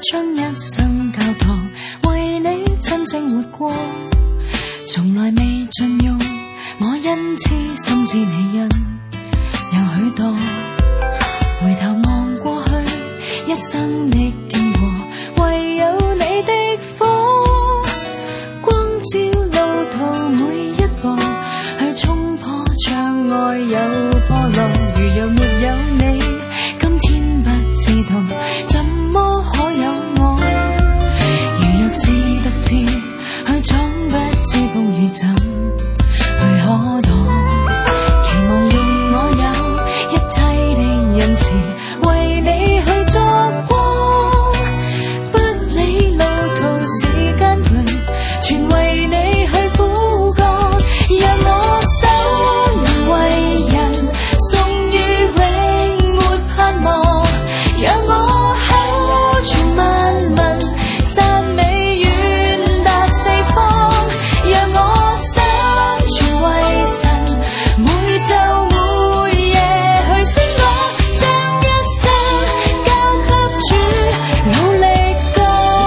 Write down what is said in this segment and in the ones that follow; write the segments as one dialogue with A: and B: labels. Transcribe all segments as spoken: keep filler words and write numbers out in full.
A: 將一生教堂為你真正活過，從來未盡用，我因此深知你因有許多。回頭望過去，一生的經過，唯有你的火，光照路途每一步，去衝破障礙有破路。如若沒有你，今天不知道怎麼可有我。如若是獨自去闖，不知風雨怎去可擋。期望用我有一切的仁慈，為你去作光，不理路途時間長，全為你去苦幹。讓我手能為人送予永沒盼望，讓我口傳萬民讚美遠達四方，讓我生存為神，每晝每夜去宣講，將一生交給主，努力幹。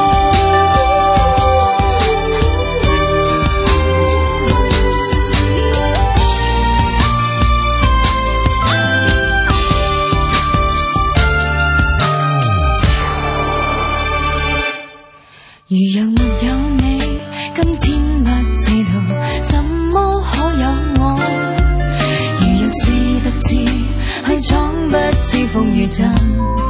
A: 如若沒有你，今天不知道怎麼可有我。如若是獨自去闖，不知風雨怎